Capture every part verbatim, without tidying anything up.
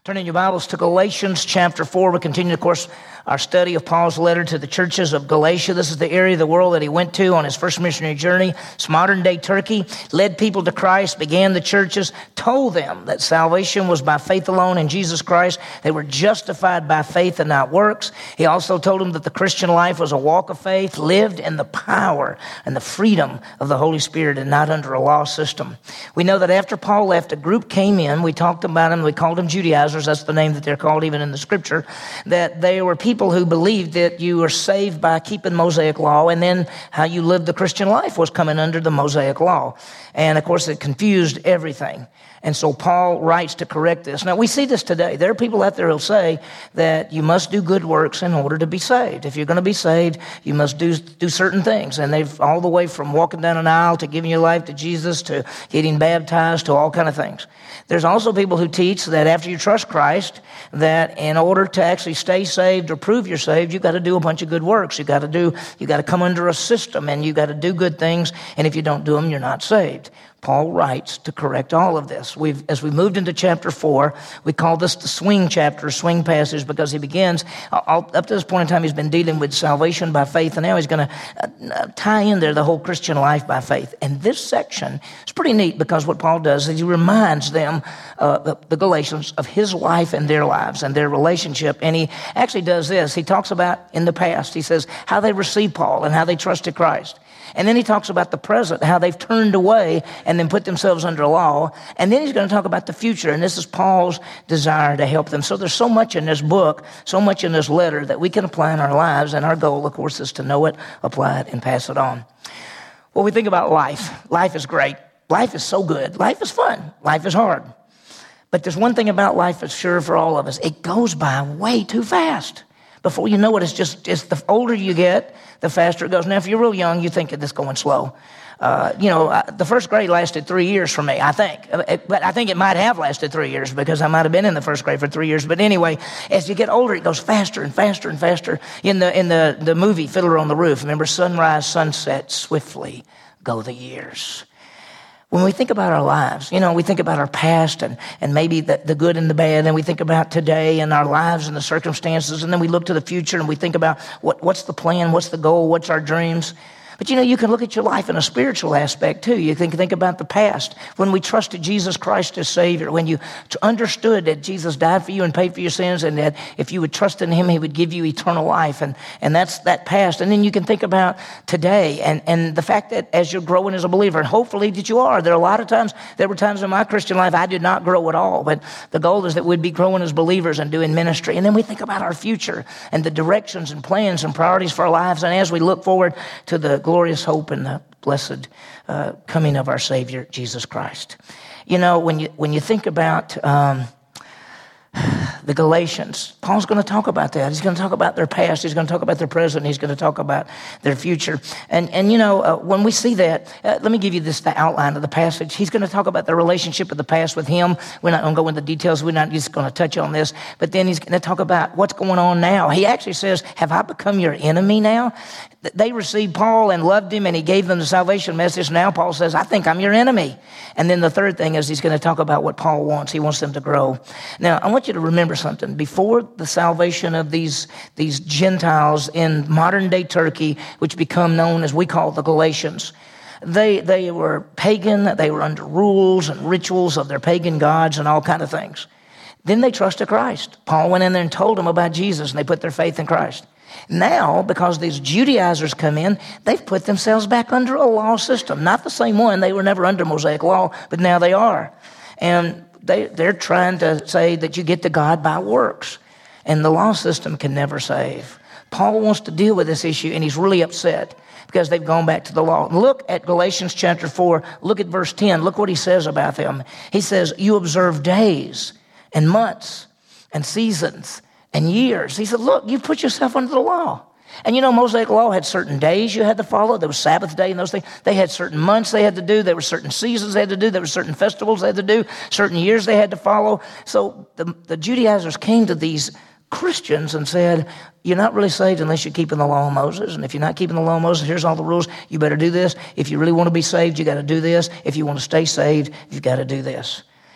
Turn in your Bibles to Galatians chapter four. We continue, of course, our study of Paul's letter to the churches of Galatia. This is the area of the world that he went to on his first missionary journey. It's modern-day Turkey. Led people to Christ, began the churches, told them that salvation was by faith alone in Jesus Christ. They were justified by faith and not works. He also told them that the Christian life was a walk of faith, lived in the power and the freedom of the Holy Spirit and not under a law system. We know that after Paul left, a group came in. We talked about them. We called them Judaizers. That's the name that they're called even in the scripture, that they were people who believed that you were saved by keeping Mosaic law, and then how you lived the Christian life was coming under the Mosaic law. And of course, it confused everything. And so Paul writes to correct this. Now, we see this today. There are people out there who'll say that you must do good works in order to be saved. If you're going to be saved, you must do do certain things. And they've all the way from walking down an aisle to giving your life to Jesus to getting baptized to all kind of things. There's also people who teach that after you trust Christ, that in order to actually stay saved or prove you're saved, you've got to do a bunch of good works. You've got to do, you got to come under a system, and you've got to do good things. And if you don't do them, you're not saved. Paul writes to correct all of this. We've, as we moved into chapter four, we call this the swing chapter, swing passage, because he begins, all, up to this point in time, he's been dealing with salvation by faith, and now he's going to uh, tie in there the whole Christian life by faith. And this section is pretty neat, because what Paul does is he reminds them, uh, the, the Galatians, of his life and their lives and their relationship. And he actually does this. He talks about in the past, he says, how they received Paul and how they trusted Christ. And then he talks about the present, how they've turned away and then put themselves under law. And then he's going to talk about the future. And this is Paul's desire to help them. So there's so much in this book, so much in this letter that we can apply in our lives. And our goal, of course, is to know it, apply it, and pass it on. When we think about life, life is great. Life is so good. Life is fun. Life is hard. But there's one thing about life that's sure for all of us. It goes by way too fast. Before you know it, it's just, it's the older you get, the faster it goes. Now, if you're real young, you think it's going slow. Uh, you know, uh, the first grade lasted three years for me, I think. It, but I think it might have lasted three years because I might have been in the first grade for three years. But anyway, as you get older, it goes faster and faster and faster. In the in the, the movie Fiddler on the Roof, remember, sunrise, sunset, swiftly go the years. When we think about our lives, you know, we think about our past and, and maybe the, the good and the bad, and we think about today and our lives and the circumstances, and then we look to the future and we think about what, what's the plan, what's the goal, what's our dreams. But, you know, you can look at your life in a spiritual aspect, too. You can think about the past. When we trusted Jesus Christ as Savior, when you understood that Jesus died for you and paid for your sins, and that if you would trust in Him, He would give you eternal life. And, and that's that past. And then you can think about today and, and the fact that as you're growing as a believer, and hopefully that you are. There are a lot of times, there were times in my Christian life I did not grow at all. But the goal is that we'd be growing as believers and doing ministry. And then we think about our future and the directions and plans and priorities for our lives. And as we look forward to the glorious hope and the blessed uh, coming of our Savior, Jesus Christ. You know, when you when you think about um, the Galatians, Paul's going to talk about that. He's going to talk about their past. He's going to talk about their present. He's going to talk about their future. And, and you know, uh, when we see that, uh, let me give you this the outline of the passage. He's going to talk about the relationship of the past with him. We're not going to go into details. We're not just going to touch on this. But then he's going to talk about what's going on now. He actually says, have I become your enemy now? They received Paul and loved him, and he gave them the salvation message. Now Paul says, I think I'm your enemy. And then the third thing is he's going to talk about what Paul wants. He wants them to grow. Now, I want you to remember something. Before the salvation of these, these Gentiles in modern-day Turkey, which become known as we call the Galatians, they, they were pagan. They were under rules and rituals of their pagan gods and all kind of things. Then they trusted Christ. Paul went in there and told them about Jesus, and they put their faith in Christ. Now, because these Judaizers come in, they've put themselves back under a law system. Not the same one. They were never under Mosaic law, but now they are. And they, they're trying to say that you get to God by works. And the law system can never save. Paul wants to deal with this issue, and he's really upset because they've gone back to the law. Look at Galatians chapter four. Look at verse ten. Look what he says about them. He says, you observe days and months and seasons and years. He said, look, you put yourself under the law. And you know, Mosaic law had certain days you had to follow. There was Sabbath day and those things. They had certain months they had to do. There were certain seasons they had to do. There were certain festivals they had to do. Certain years they had to follow. So the, the Judaizers came to these Christians and said, you're not really saved unless you're keeping the law of Moses. And if you're not keeping the law of Moses, here's all the rules. You better do this. If you really want to be saved, you got to do this. If you want to stay saved, you've got to do this.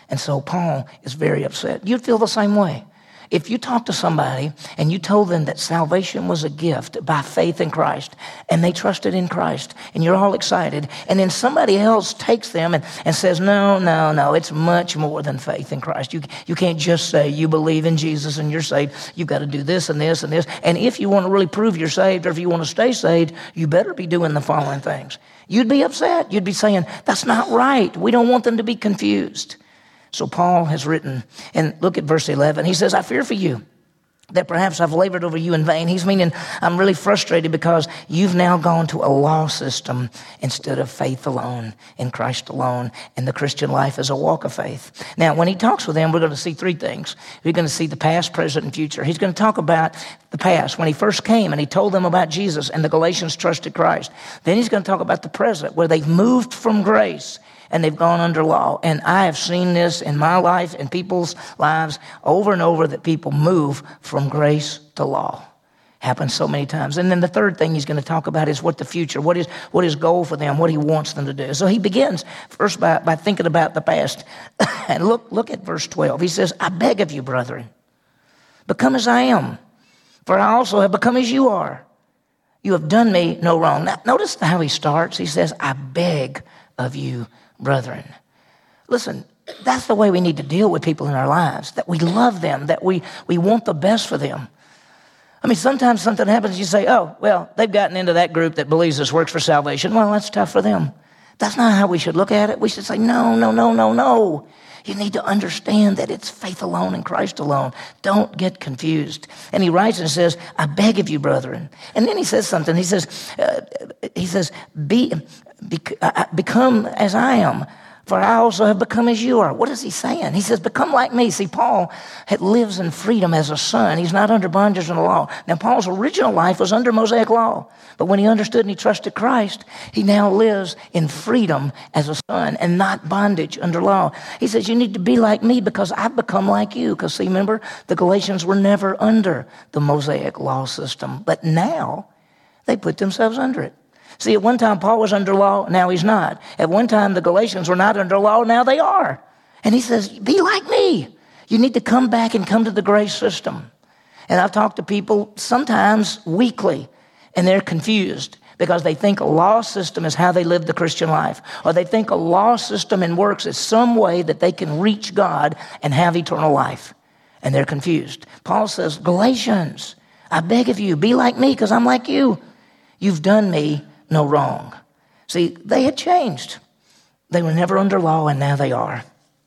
And so Paul is very upset. You'd feel the same way. If you talk to somebody and you told them that salvation was a gift by faith in Christ, and they trusted in Christ, and you're all excited, and then somebody else takes them and, and says, no, no, no, it's much more than faith in Christ. You, you can't just say you believe in Jesus and you're saved. You've got to do this and this and this. And if you want to really prove you're saved, or if you want to stay saved, you better be doing the following things. You'd be upset. You'd be saying, that's not right. We don't want them to be confused. So Paul has written, and look at verse eleven. He says, I fear for you that perhaps I've labored over you in vain. He's meaning I'm really frustrated because you've now gone to a law system instead of faith alone, in Christ alone, and the Christian life is a walk of faith. Now, when he talks with them, we're going to see three things. We're going to see the past, present, and future. He's going to talk about the past, when he first came and he told them about Jesus and the Galatians trusted Christ. Then he's going to talk about the present, where they've moved from grace and they've gone under law. And I have seen this in my life and people's lives over and over, that people move from grace to law. Happens so many times. And then the third thing he's going to talk about is what the future, what is what his goal for them, what he wants them to do. So he begins first by, by thinking about the past. And look, look at verse twelve. He says, I beg of you, brethren, become as I am, for I also have become as you are. You have done me no wrong. Now, notice how he starts. He says, I beg of you, brethren. Listen, that's the way we need to deal with people in our lives, that we love them, that we, we want the best for them. I mean, sometimes something happens, you say, oh, well, they've gotten into that group that believes this works for salvation. Well, that's tough for them. That's not how we should look at it. We should say, no, no, no, no, no. You need to understand that it's faith alone in Christ alone. Don't get confused. And he writes and says, I beg of you, brethren. And then he says something. He says, uh, he says, be, be, uh, become as I am, for I also have become as you are. What is he saying? He says, become like me. See, Paul had, lives in freedom as a son. He's not under bondage in the law. Now, Paul's original life was under Mosaic law. But when he understood and he trusted Christ, he now lives in freedom as a son and not bondage under law. He says, you need to be like me because I've become like you. Because, see, remember, the Galatians were never under the Mosaic law system. But now they put themselves under it. See, at one time, Paul was under law, now he's not. At one time, the Galatians were not under law, now they are. And he says, be like me. You need to come back and come to the grace system. And I've talked to people sometimes weekly, and they're confused because they think a law system is how they live the Christian life. Or they think a law system and works is some way that they can reach God and have eternal life. And they're confused. Paul says, Galatians, I beg of you, be like me because I'm like you. You've done me no wrong. See, they had changed. They were never under law, and now they are.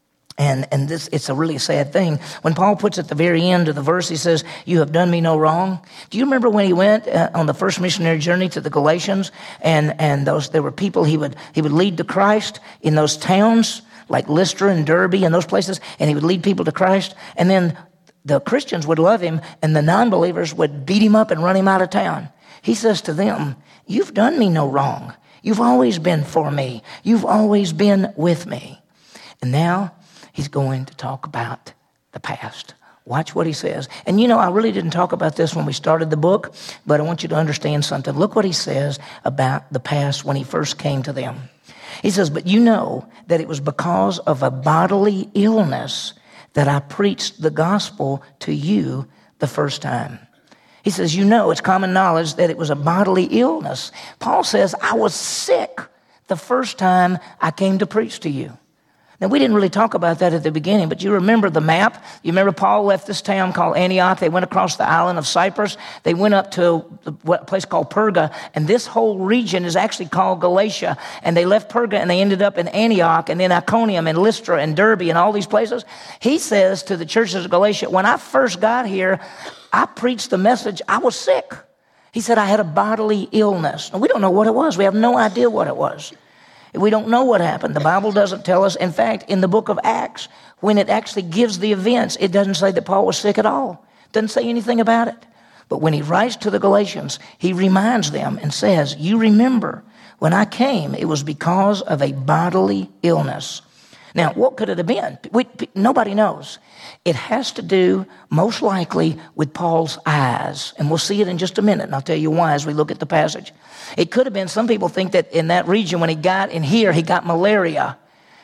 And and this it's a really sad thing. When Paul puts at the very end of the verse, he says, you have done me no wrong. Do you remember when he went uh, on the first missionary journey to the Galatians, and, and those there were people he would he would lead to Christ in those towns like Lystra and Derbe and those places, and he would lead people to Christ, and then the Christians would love him, and the non-believers would beat him up and run him out of town. He says to them, you've done me no wrong. You've always been for me. You've always been with me. And now he's going to talk about the past. Watch what he says. And you know, I really didn't talk about this when we started the book, but I want you to understand something. Look what he says about the past when he first came to them. He says, but you know that it was because of a bodily illness that I preached the gospel to you the first time. He says, you know, it's common knowledge that it was a bodily illness. Paul says, I was sick the first time I came to preach to you. Now, we didn't really talk about that at the beginning, but you remember the map. You remember Paul left this town called Antioch. They went across the island of Cyprus. They went up to a place called Perga, and this whole region is actually called Galatia. And they left Perga, and they ended up in Antioch, and then Iconium, and Lystra, and Derbe, and all these places. He says to the churches of Galatia, when I first got here, I preached the message, I was sick. He said I had a bodily illness. And we don't know what it was. We have no idea what it was. We don't know what happened. The Bible doesn't tell us. In fact, in the book of Acts, when it actually gives the events, it doesn't say that Paul was sick at all. It doesn't say anything about it. But when he writes to the Galatians, he reminds them and says, you remember when I came, it was because of a bodily illness. Now, what could it have been? We, nobody knows. It has to do, most likely, with Paul's eyes. And we'll see it in just a minute, and I'll tell you why as we look at the passage. It could have been, some people think that in that region, when he got in here, he got malaria.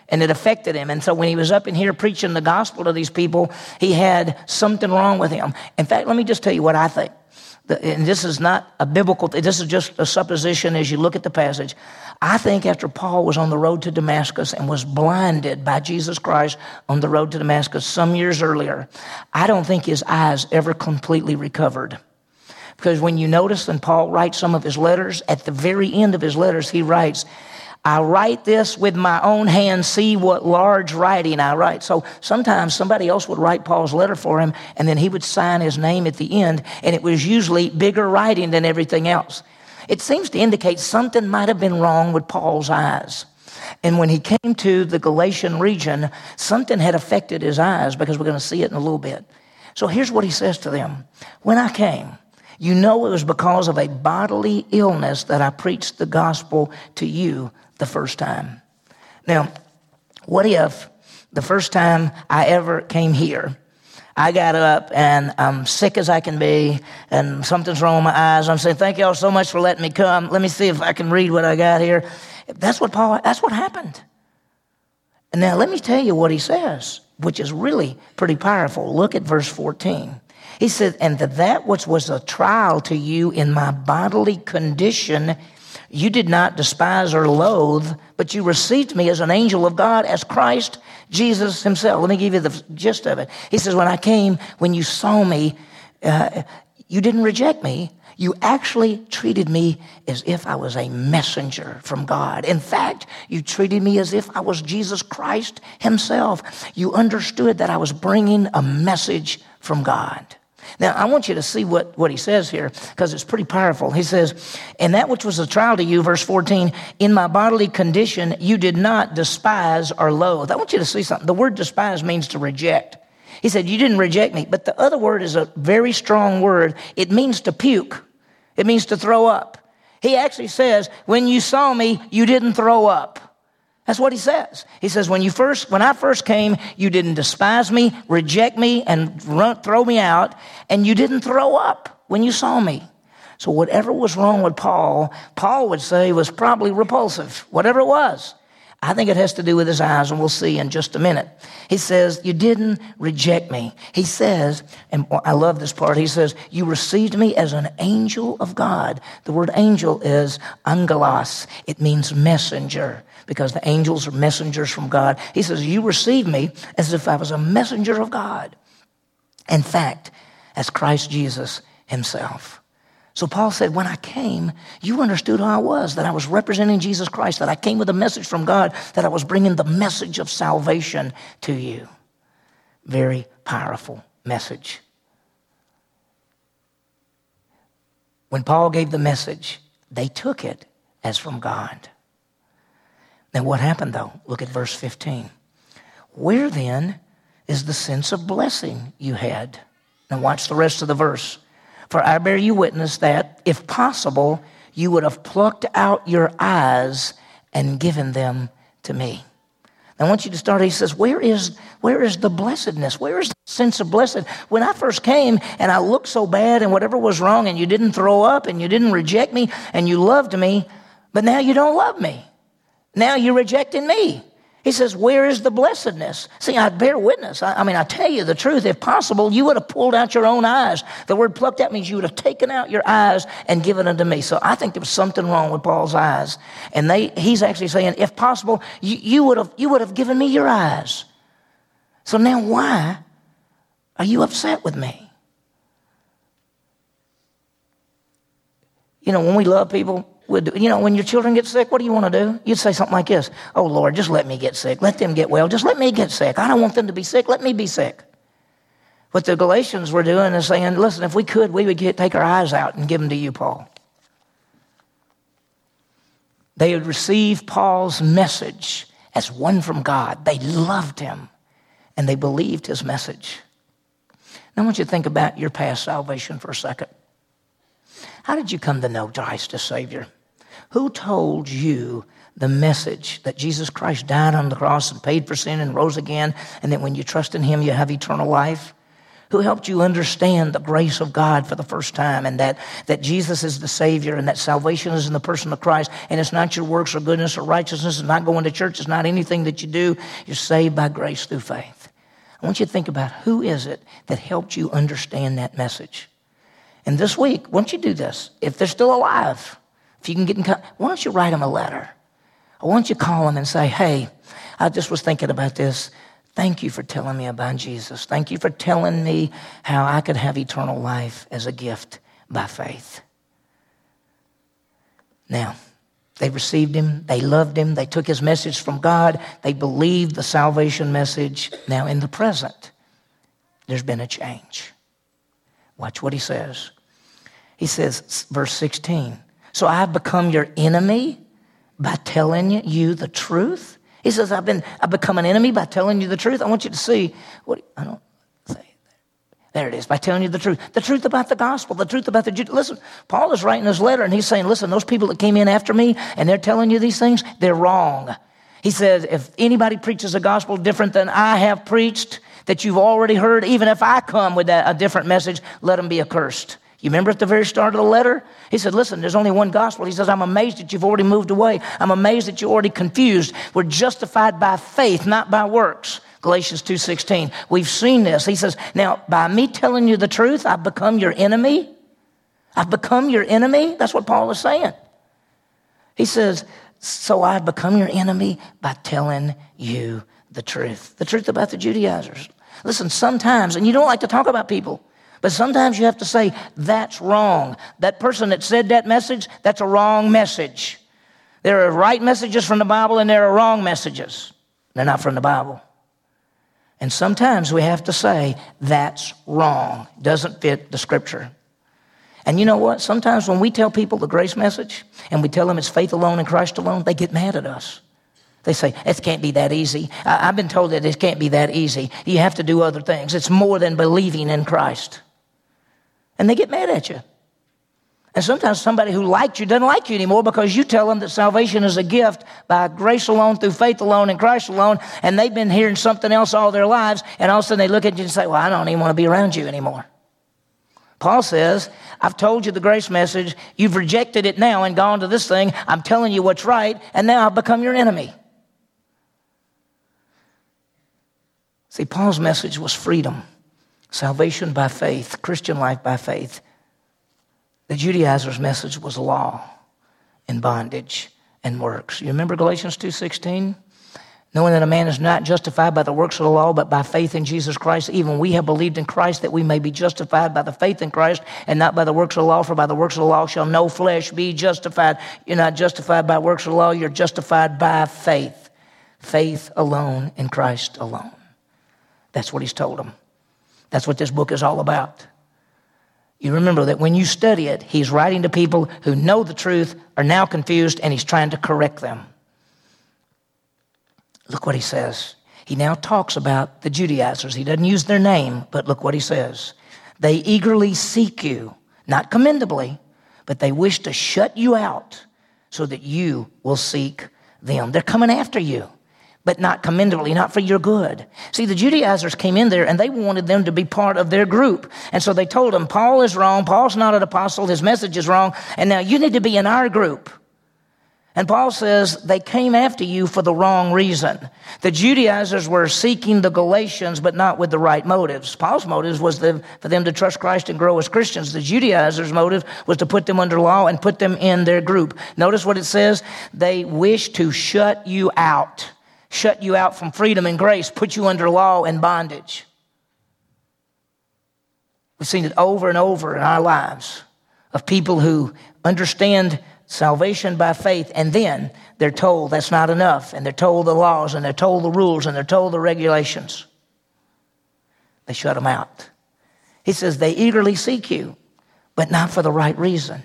And it affected him. And so when he was up in here preaching the gospel to these people, he had something wrong with him. In fact, let me just tell you what I think. And this is not a biblical, this is just a supposition as you look at the passage. I think after Paul was on the road to Damascus and was blinded by Jesus Christ on the road to Damascus some years earlier, I don't think his eyes ever completely recovered. Because when you notice when Paul writes some of his letters, at the very end of his letters, he writes, I write this with my own hand, see what large writing I write. So sometimes somebody else would write Paul's letter for him, and then he would sign his name at the end, and it was usually bigger writing than everything else. It seems to indicate something might have been wrong with Paul's eyes. And when he came to the Galatian region, something had affected his eyes, because we're going to see it in a little bit. So here's what he says to them. When I came, you know it was because of a bodily illness that I preached the gospel to you the first time. Now, what if the first time I ever came here, I got up and I'm sick as I can be and something's wrong with my eyes. I'm saying, thank y'all so much for letting me come. Let me see if I can read what I got here. That's what Paul, that's what happened. And now let me tell you what he says, which is really pretty powerful. Look at verse fourteen. He said, and that that which was a trial to you in my bodily condition, you did not despise or loathe, but you received me as an angel of God, as Christ Jesus himself. Let me give you the gist of it. He says, when I came, when you saw me, uh, you didn't reject me. You actually treated me as if I was a messenger from God. In fact, you treated me as if I was Jesus Christ himself. You understood that I was bringing a message from God. Now, I want you to see what, what he says here, because it's pretty powerful. He says, and that which was a trial to you, verse fourteen, in my bodily condition, you did not despise or loathe. I want you to see something. The word despise means to reject. He said, you didn't reject me. But the other word is a very strong word. It means to puke. It means to throw up. He actually says, when you saw me, you didn't throw up. That's what he says. He says, when you first, when I first came, you didn't despise me, reject me, and run, throw me out, and you didn't throw up when you saw me. So whatever was wrong with Paul, Paul would say was probably repulsive, whatever it was. I think it has to do with his eyes, and we'll see in just a minute. He says, you didn't reject me. He says, and I love this part, he says, you received me as an angel of God. The word angel is angelos. It means messenger, because the angels are messengers from God. He says, you received me as if I was a messenger of God. In fact, as Christ Jesus himself. So Paul said, when I came, you understood who I was, that I was representing Jesus Christ, that I came with a message from God, that I was bringing the message of salvation to you. Very powerful message. When Paul gave the message, they took it as from God. Now what happened though? Look at verse fifteen. Where then is the sense of blessing you had? Now watch the rest of the verse. For I bear you witness that, if possible, you would have plucked out your eyes and given them to me. I want you to start, he says, where is, where is the blessedness? Where is the sense of blessed? When I first came and I looked so bad and whatever was wrong and you didn't throw up and you didn't reject me and you loved me, but now you don't love me. Now you're rejecting me. He says, where is the blessedness? See, I bear witness. I, I mean, I tell you the truth. If possible, you would have pulled out your own eyes. The word plucked out means you would have taken out your eyes and given unto me. So I think there was something wrong with Paul's eyes. And they, he's actually saying, if possible, you, you would have, you would have given me your eyes. So now why are you upset with me? You know, when we love people, Would, you know, when your children get sick, what do you want to do? You'd say something like this. Oh, Lord, just let me get sick. Let them get well. Just let me get sick. I don't want them to be sick. Let me be sick. What the Galatians were doing is saying, listen, if we could, we would get, take our eyes out and give them to you, Paul. They had received Paul's message as one from God. They loved him, and they believed his message. Now I want you to think about your past salvation for a second. How did you come to know Christ as Savior? Who told you the message that Jesus Christ died on the cross and paid for sin and rose again, and that when you trust in him, you have eternal life? Who helped you understand the grace of God for the first time, and that, that Jesus is the Savior, and that salvation is in the person of Christ, and it's not your works or goodness or righteousness, it's not going to church, it's not anything that you do. You're saved by grace through faith. I want you to think about who is it that helped you understand that message. And this week, why don't you do this? If they're still alive, if you can get in contact, why don't you write them a letter? I want you to call them and say, hey, I just was thinking about this. Thank you for telling me about Jesus. Thank you for telling me how I could have eternal life as a gift by faith. Now, they received him. They loved him. They took his message from God. They believed the salvation message. Now, in the present, there's been a change. Watch what he says. He says, verse sixteen, so I've become your enemy by telling you the truth. He says, I've been, I've become an enemy by telling you the truth. I want you to see what, I don't say it there. There it is, by telling you the truth. The truth about the gospel, the truth about the Jew. Listen, Paul is writing his letter and he's saying, listen, those people that came in after me and they're telling you these things, they're wrong. He says, if anybody preaches a gospel different than I have preached, that you've already heard, even if I come with that, a different message, let him be accursed. You remember at the very start of the letter? He said, listen, there's only one gospel. He says, I'm amazed that you've already moved away. I'm amazed that you're already confused. We're justified by faith, not by works. Galatians two sixteen. We've seen this. He says, now, by me telling you the truth, I've become your enemy. I've become your enemy. That's what Paul is saying. He says, so I've become your enemy by telling you the truth. The truth about the Judaizers. Listen, sometimes, and you don't like to talk about people, but sometimes you have to say, that's wrong. That person that said that message, that's a wrong message. There are right messages from the Bible and there are wrong messages. They're not from the Bible. And sometimes we have to say, that's wrong. Doesn't fit the scripture. And you know what? Sometimes when we tell people the grace message and we tell them it's faith alone in Christ alone, they get mad at us. They say, it can't be that easy. I, I've been told that it can't be that easy. You have to do other things. It's more than believing in Christ. And they get mad at you. And sometimes somebody who liked you doesn't like you anymore because you tell them that salvation is a gift by grace alone, through faith alone, in Christ alone, and they've been hearing something else all their lives, and all of a sudden they look at you and say, well, I don't even want to be around you anymore. Paul says, I've told you the grace message, you've rejected it now and gone to this thing, I'm telling you what's right, and now I've become your enemy. See, Paul's message was freedom. Salvation by faith, Christian life by faith. The Judaizers' message was law and bondage and works. You remember Galatians two sixteen? Knowing that a man is not justified by the works of the law, but by faith in Jesus Christ, even we have believed in Christ that we may be justified by the faith in Christ and not by the works of the law, for by the works of the law shall no flesh be justified. You're not justified by works of the law, you're justified by faith. Faith alone in Christ alone. That's what he's told them. That's what this book is all about. You remember that when you study it, he's writing to people who know the truth, are now confused, and he's trying to correct them. Look what he says. He now talks about the Judaizers. He doesn't use their name, but look what he says. They eagerly seek you, not commendably, but they wish to shut you out so that you will seek them. They're coming after you, but not commendably, not for your good. See, the Judaizers came in there and they wanted them to be part of their group. And so they told them, Paul is wrong, Paul's not an apostle, his message is wrong, and now you need to be in our group. And Paul says they came after you for the wrong reason. The Judaizers were seeking the Galatians, but not with the right motives. Paul's motive was the, for them to trust Christ and grow as Christians. The Judaizers' motive was to put them under law and put them in their group. Notice what it says. They wish to shut you out. Shut you out from freedom and grace, put you under law and bondage. We've seen it over and over in our lives of people who understand salvation by faith, and then they're told that's not enough, and they're told the laws, and they're told the rules, and they're told the regulations. They shut them out. He says they eagerly seek you, but not for the right reason.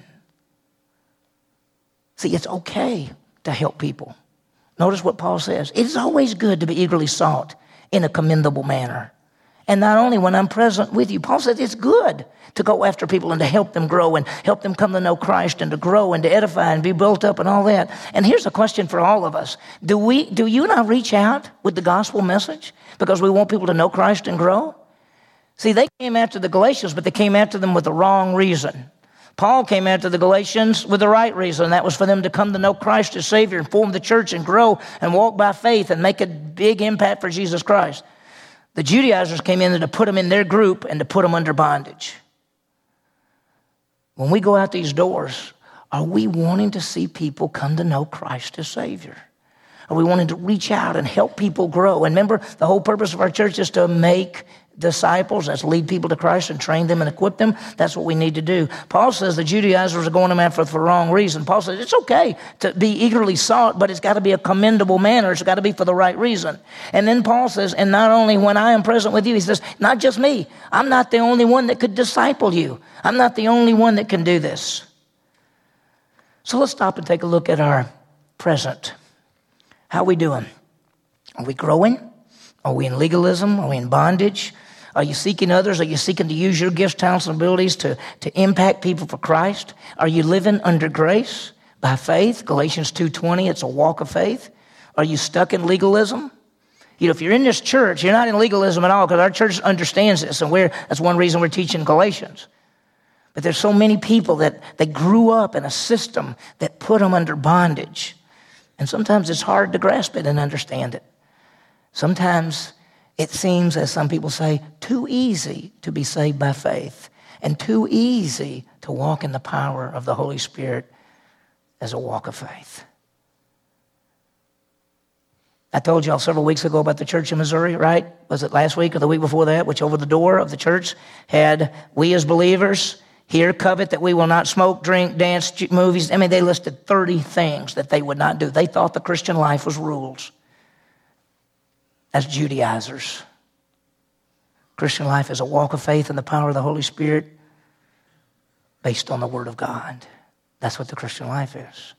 See, it's okay to help people. Notice what Paul says. It is always good to be eagerly sought in a commendable manner. And not only when I'm present with you. Paul says it's good to go after people and to help them grow and help them come to know Christ and to grow and to edify and be built up and all that. And here's a question for all of us. Do we, do you and I reach out with the gospel message because we want people to know Christ and grow? See, they came after the Galatians, but they came after them with the wrong reason. Paul came after the Galatians with the right reason. That was for them to come to know Christ as Savior and form the church and grow and walk by faith and make a big impact for Jesus Christ. The Judaizers came in to put them in their group and to put them under bondage. When we go out these doors, are we wanting to see people come to know Christ as Savior? Are we wanting to reach out and help people grow? And remember, the whole purpose of our church is to make disciples. That's lead people to Christ and train them and equip them. That's what we need to do. Paul says the Judaizers are going to them after for the wrong reason. Paul says it's okay to be eagerly sought, but it's got to be a commendable manner. It's got to be for the right reason. And then Paul says, and not only when I am present with you, he says, not just me. I'm not the only one that could disciple you. I'm not the only one that can do this. So let's stop and take a look at our present. How are we doing? Are we growing? Are we in legalism? Are we in bondage? Are you seeking others? Are you seeking to use your gifts, talents, and abilities to, to impact people for Christ? Are you living under grace by faith? Galatians two twenty, it's a walk of faith. Are you stuck in legalism? You know, if you're in this church, you're not in legalism at all, because our church understands this, and we're, that's one reason we're teaching Galatians. But there's so many people that they grew up in a system that put them under bondage. And sometimes it's hard to grasp it and understand it. Sometimes it seems, as some people say, too easy to be saved by faith and too easy to walk in the power of the Holy Spirit as a walk of faith. I told y'all several weeks ago about the church in Missouri, right? Was it last week or the week before that? Which over the door of the church had, we as believers here covet that we will not smoke, drink, dance, movies. I mean, they listed thirty things that they would not do. They thought the Christian life was rules. That's Judaizers. Christian life is a walk of faith in the power of the Holy Spirit based on the Word of God. That's what the Christian life is.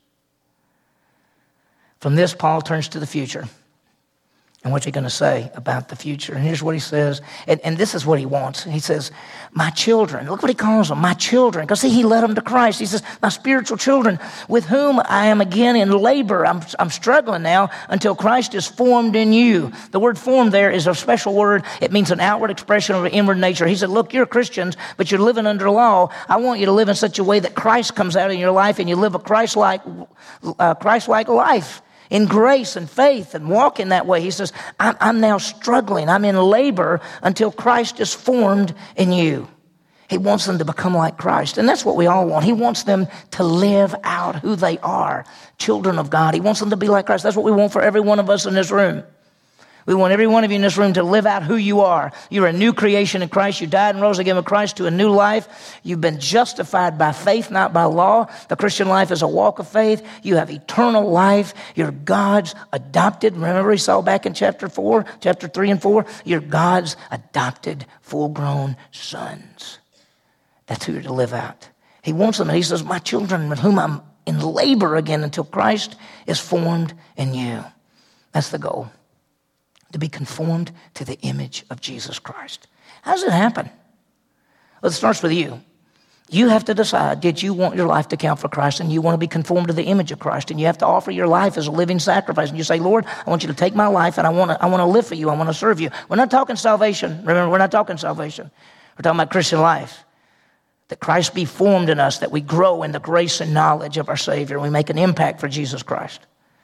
From this, Paul turns to the future. And what's he going to say about the future? And here's what he says, and, and this is what he wants. He says, my children, look what he calls them, my children. Because see, he led them to Christ. He says, my spiritual children, with whom I am again in labor. I'm, I'm struggling now until Christ is formed in you. The word formed there is a special word. It means an outward expression of an inward nature. He said, look, you're Christians, but you're living under law. I want you to live in such a way that Christ comes out in your life and you live a Christ-like, uh, Christ-like life. In grace and faith and walk in that way. He says, I'm, I'm now struggling. I'm in labor until Christ is formed in you. He wants them to become like Christ. And that's what we all want. He wants them to live out who they are, children of God. He wants them to be like Christ. That's what we want for every one of us in this room. We want every one of you in this room to live out who you are. You're a new creation in Christ. You died and rose again with Christ to a new life. You've been justified by faith, not by law. The Christian life is a walk of faith. You have eternal life. You're God's adopted. Remember we saw back in chapter four, chapter three and four? You're God's adopted, full-grown sons. That's who you're to live out. He wants them, and he says, my children with whom I'm in labor again until Christ is formed in you. That's the goal. To be conformed to the image of Jesus Christ. How does it happen? Well, it starts with you. You have to decide, did you want your life to count for Christ, and you want to be conformed to the image of Christ, and you have to offer your life as a living sacrifice, and you say, Lord, I want you to take my life, and I want to, I want to live for you. I want to serve you. We're not talking salvation. Remember, we're not talking salvation. We're talking about Christian life. That Christ be formed in us, that we grow in the grace and knowledge of our Savior, and we make an impact for Jesus Christ.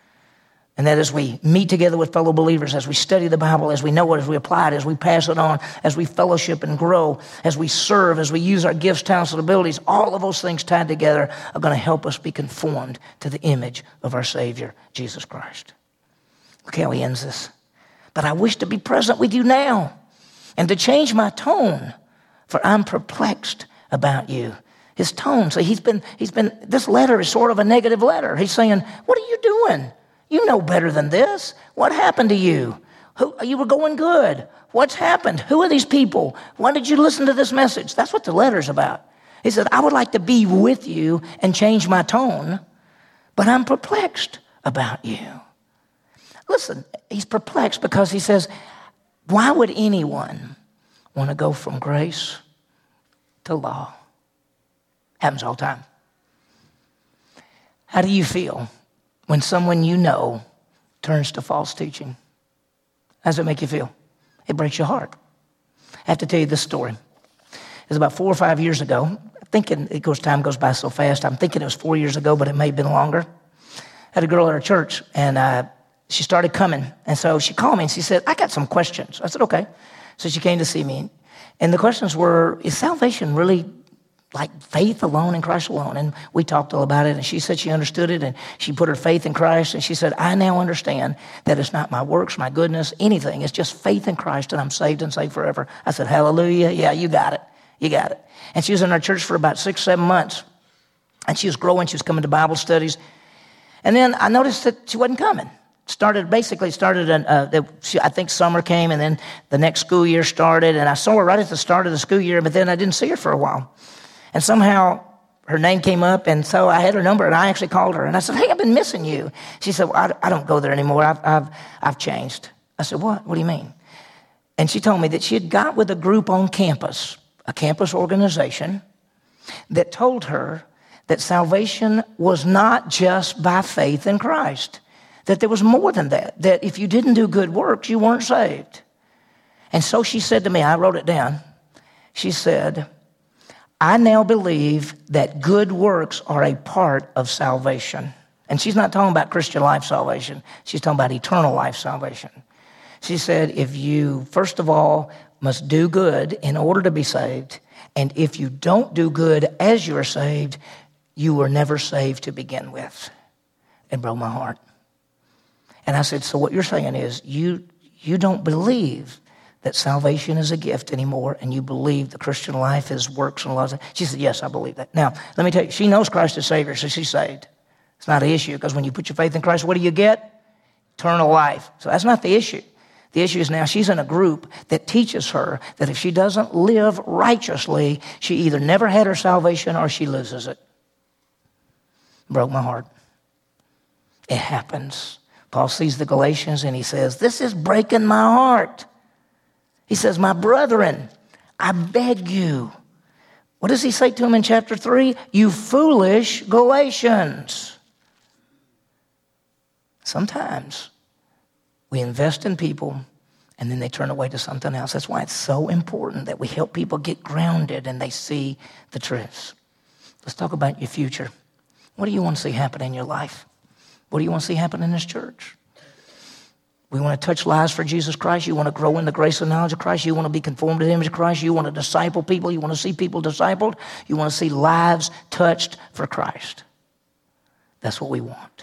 And that as we meet together with fellow believers, as we study the Bible, as we know it, as we apply it, as we pass it on, as we fellowship and grow, as we serve, as we use our gifts, talents, and abilities, all of those things tied together are going to help us be conformed to the image of our Savior, Jesus Christ. Look how he ends this. But I wish to be present with you now and to change my tone, for I'm perplexed about you. His tone, so he's been, he's been, this letter is sort of a negative letter. He's saying, what are you doing? You know better than this. What happened to you? Who, you were going good. What's happened? Who are these people? Why did you listen to this message? That's what the letter's about. He said, I would like to be with you and change my tone, but I'm perplexed about you. Listen, he's perplexed because he says, why would anyone want to go from grace to law? Happens all the time. How do you feel when someone you know turns to false teaching? How does it make you feel? It breaks your heart. I have to tell you this story. It was about four or five years ago. I'm thinking, it goes, time goes by so fast. I'm thinking it was four years ago, but it may have been longer. I had a girl at our church, and uh, she started coming. And so she called me, and she said, I got some questions. I said, okay. So she came to see me. And the questions were, is salvation really like faith alone in Christ alone? And we talked all about it, and she said she understood it, and she put her faith in Christ, and she said, I now understand that it's not my works, my goodness, anything. It's just faith in Christ, and I'm saved and saved forever. I said, hallelujah. Yeah, you got it. You got it. And she was in our church for about six, seven months, and she was growing. She was coming to Bible studies. And then I noticed that she wasn't coming. Started, basically started, an, uh, the, she, I think summer came, and then the next school year started, and I saw her right at the start of the school year, but then I didn't see her for a while. And somehow her name came up, and so I had her number, and I actually called her. And I said, hey, I've been missing you. She said, well, I, I don't go there anymore. I've, I've, I've changed. I said, what? What do you mean? And she told me that she had got with a group on campus, a campus organization, that told her that salvation was not just by faith in Christ, that there was more than that, that if you didn't do good works, you weren't saved. And so she said to me, I wrote it down, she said, I now believe that good works are a part of salvation. And she's not talking about Christian life salvation. She's talking about eternal life salvation. She said, if you, first of all, must do good in order to be saved, and if you don't do good as you are saved, you were never saved to begin with. It broke my heart. And I said, so what you're saying is you, you don't believe that salvation is a gift anymore, and you believe the Christian life is works and laws. She said, yes, I believe that. Now, let me tell you, she knows Christ is Savior, so she's saved. It's not an issue, because when you put your faith in Christ, what do you get? Eternal life. So that's not the issue. The issue is now she's in a group that teaches her that if she doesn't live righteously, she either never had her salvation or she loses it. Broke my heart. It happens. Paul sees the Galatians, and he says, this is breaking my heart. He says, my brethren, I beg you. What does he say to them in chapter three? You foolish Galatians. Sometimes we invest in people, and then they turn away to something else. That's why it's so important that we help people get grounded and they see the truths. Let's talk about your future. What do you want to see happen in your life? What do you want to see happen in this church? We want to touch lives for Jesus Christ. You want to grow in the grace and knowledge of Christ. You want to be conformed to the image of Christ. You want to disciple people. You want to see people discipled. You want to see lives touched for Christ. That's what we want.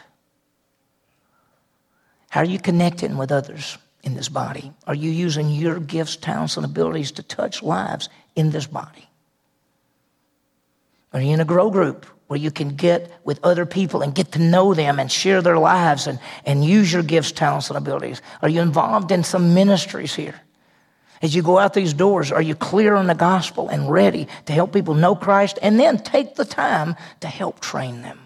How are you connecting with others in this body? Are you using your gifts, talents, and abilities to touch lives in this body? Are you in a grow group where you can get with other people and get to know them and share their lives and, and use your gifts, talents, and abilities? Are you involved in some ministries here? As you go out these doors, are you clear on the gospel and ready to help people know Christ and then take the time to help train them?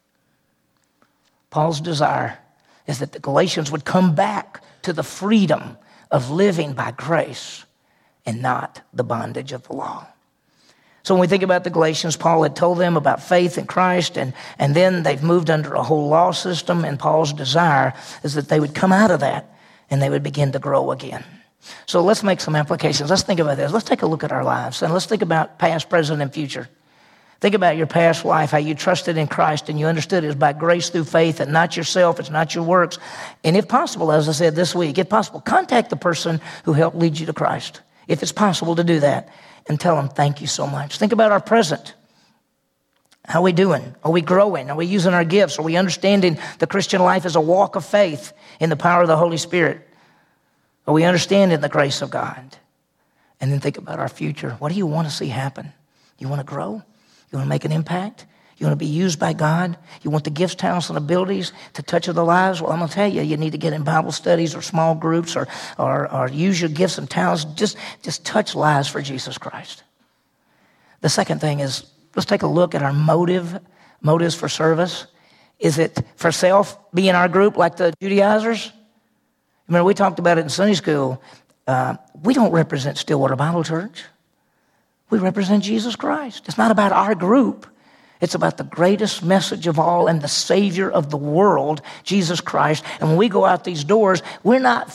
Paul's desire is that the Galatians would come back to the freedom of living by grace and not the bondage of the law. So when we think about the Galatians, Paul had told them about faith in Christ, and, and then they've moved under a whole law system, and Paul's desire is that they would come out of that and they would begin to grow again. So let's make some applications. Let's think about this. Let's take a look at our lives, and let's think about past, present, and future. Think about your past life, how you trusted in Christ and you understood it was by grace through faith and not yourself, it's not your works. And if possible, as I said this week, if possible, contact the person who helped lead you to Christ, if it's possible to do that, and tell them thank you so much. Think about our present. How are we doing? Are we growing? Are we using our gifts? Are we understanding the Christian life as a walk of faith in the power of the Holy Spirit? Are we understanding the grace of God? And then think about our future. What do you want to see happen? You want to grow? You want to make an impact? You want to be used by God? You want the gifts, talents, and abilities to touch other lives? Well, I'm going to tell you, you need to get in Bible studies or small groups or, or, or use your gifts and talents. Just, just touch lives for Jesus Christ. The second thing is, let's take a look at our motive, motives for service. Is it for self, be in our group like the Judaizers? Remember, we talked about it in Sunday school. Uh, we don't represent Stillwater Bible Church. We represent Jesus Christ. It's not about our group. It's about the greatest message of all and the Savior of the world, Jesus Christ. And when we go out these doors, we're not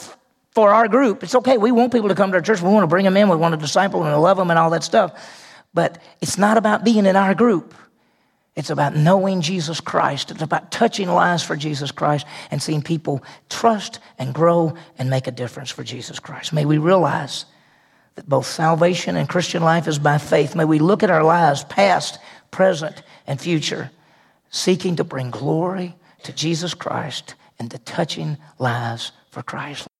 for our group. It's okay. We want people to come to our church. We want to bring them in. We want to disciple them and love them and all that stuff. But it's not about being in our group. It's about knowing Jesus Christ. It's about touching lives for Jesus Christ and seeing people trust and grow and make a difference for Jesus Christ. May we realize that both salvation and Christian life is by faith. May we look at our lives, past, present, and future, seeking to bring glory to Jesus Christ and to touching lives for Christ.